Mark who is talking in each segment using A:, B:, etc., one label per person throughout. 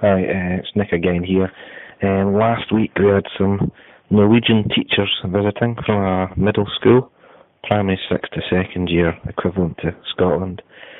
A: Hi, it's Nick again here. Last week we had some Norwegian teachers visiting from a middle school, primary 6 to second year, equivalent to Scotland,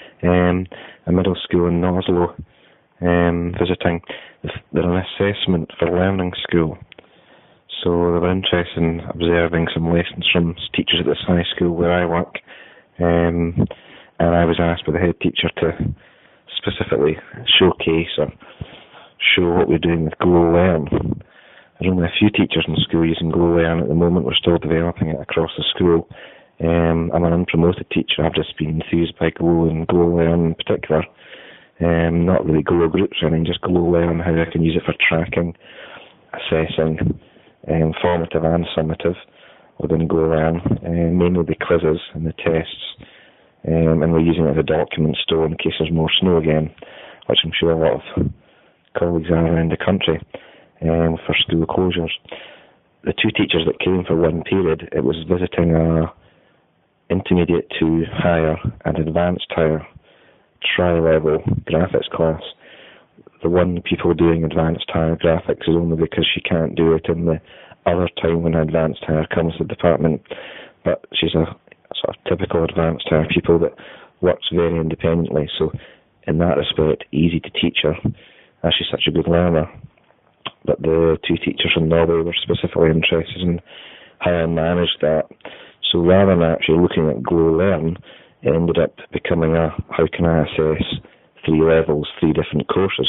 A: a middle school in Oslo, visiting. They're an assessment for learning school. So they were interested in observing some lessons from teachers at this high school where I work, and I was asked by the head teacher to specifically showcase or show what we're doing with GloLearn. There's only a few teachers in school using GloLearn at the moment. We're still developing it across the school. I'm an unpromoted teacher. I've just been enthused by Glo and GloLearn in particular. Not really Glo groups or anything, just GloLearn, how I can use it for tracking, assessing, formative and summative within GloLearn, mainly the quizzes and the tests. And we're using it as a document store in case there's more snow again, which I'm sure a lot of colleagues are around the country for school closures. The two teachers that came for one period, it was visiting a intermediate to higher and advanced higher tri-level graphics class. The one pupil doing advanced higher graphics is only because she can't do it in the other time when advanced higher comes to the department, but she's a sort of typical advanced higher pupil that works very independently, so in that respect easy to teach her as she's such a good learner. But the two teachers from Norway were specifically interested in how I managed that. So rather than actually looking at GloLearn, it ended up becoming a how can I assess 3 levels, 3 different courses.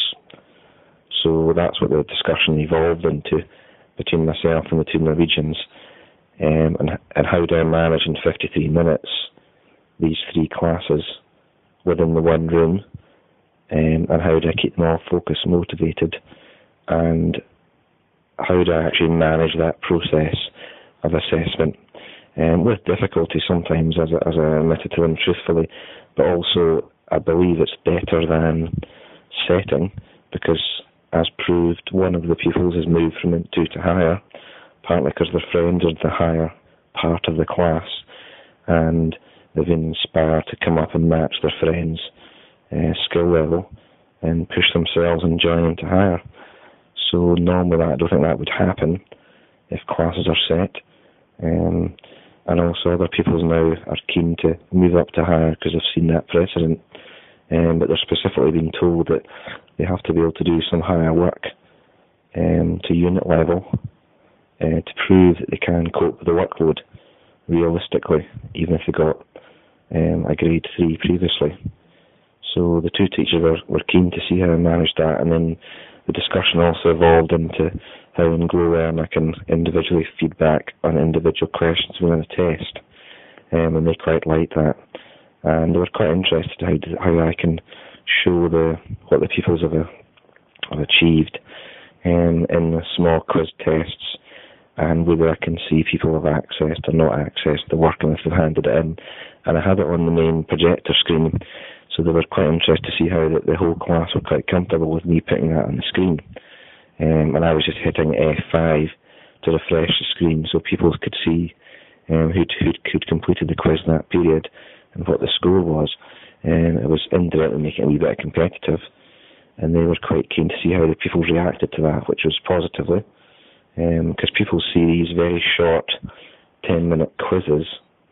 A: So that's what the discussion evolved into between myself and the two Norwegians, and how do I manage in 53 minutes these 3 classes within the one room, and how do I keep them all focused, motivated, and how do I actually manage that process of assessment, with difficulty sometimes, as I admitted to them truthfully, but also I believe it's better than setting, because as proved, one of the pupils has moved from into to higher, partly because their friends are the higher part of the class, and they've been inspired to come up and match their friends' skill level and push themselves and join into higher. So normally I don't think that would happen if classes are set, and also other pupils now are keen to move up to higher because they've seen that precedent, but they're specifically being told that they have to be able to do some higher work to unit level to prove that they can cope with the workload realistically, even if they got a grade 3 previously. So the two teachers were keen to see how I managed that, and then the discussion also evolved into how in GloLearn I can individually feedback on individual questions within a test, and they quite liked that. And they were quite interested in how I can show what the pupils have achieved in the small quiz tests, and whether I can see people have accessed or not accessed the work and if they've handed it in. And I had it on the main projector screen, so they were quite interested to see how the whole class were quite comfortable with me putting that on the screen. And I was just hitting F5 to refresh the screen so people could see who'd completed the quiz in that period and what the score was. And it was indirectly making it a wee bit competitive. And they were quite keen to see how the people reacted to that, which was positively. Because people see these very short 10-minute quizzes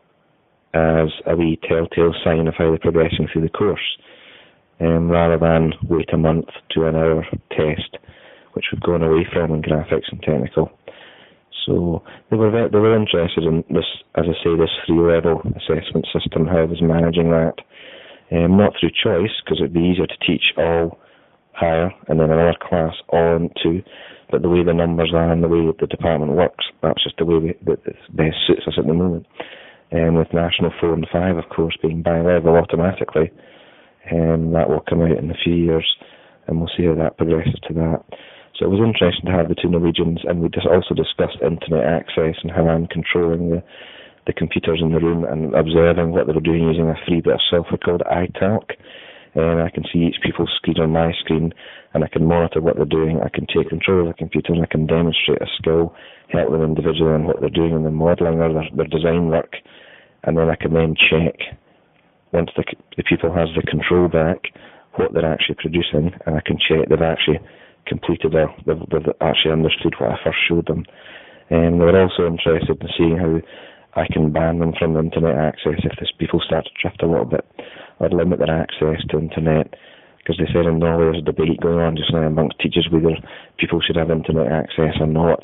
A: as a wee telltale sign of how they're progressing through the course, rather than wait a month to an hour test, which we've gone away from in graphics and technical. So they were interested in this, as I say, this 3-level assessment system, how I was managing that. Not through choice, because it'd be easier to teach all higher and then another class all on 2, but the way the numbers are and the way the department works, that's just the way that best suits us at the moment. With National 4 and 5, of course, being bi-level automatically, that will come out in a few years, and we'll see how that progresses to that. So it was interesting to have the two Norwegians, and we also discussed internet access and how I'm controlling the computers in the room and observing what they were doing using a free bit of software called iTalk. And I can see each people's screen on my screen, and I can monitor what they're doing. I can take control of the computer, and I can demonstrate a skill, help them individually on what they're doing in their modelling or their design work, and then I can then check, once the pupil has the control back, what they're actually producing, and I can check they've actually completed or they've actually understood what I first showed them. And they were also interested in seeing how I can ban them from the internet access if people start to drift a little bit or limit their access to internet. Because they said in Norway there's a debate going on just now amongst teachers whether people should have internet access or not.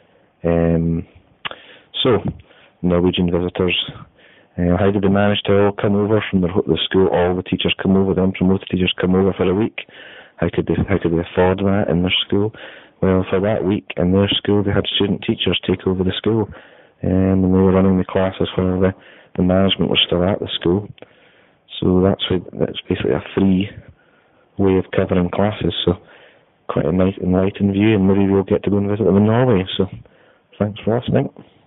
A: So, Norwegian visitors, how did they manage to all come over from the school? All the teachers come over, the unpromoted teachers come over for a week. How could they afford that in their school? Well, for that week in their school, they had student teachers take over the school, and they were running the classes while the management was still at the school. So that's basically a free way of covering classes. So quite a nice enlightened view, and maybe we'll get to go and visit them in Norway. So thanks for listening.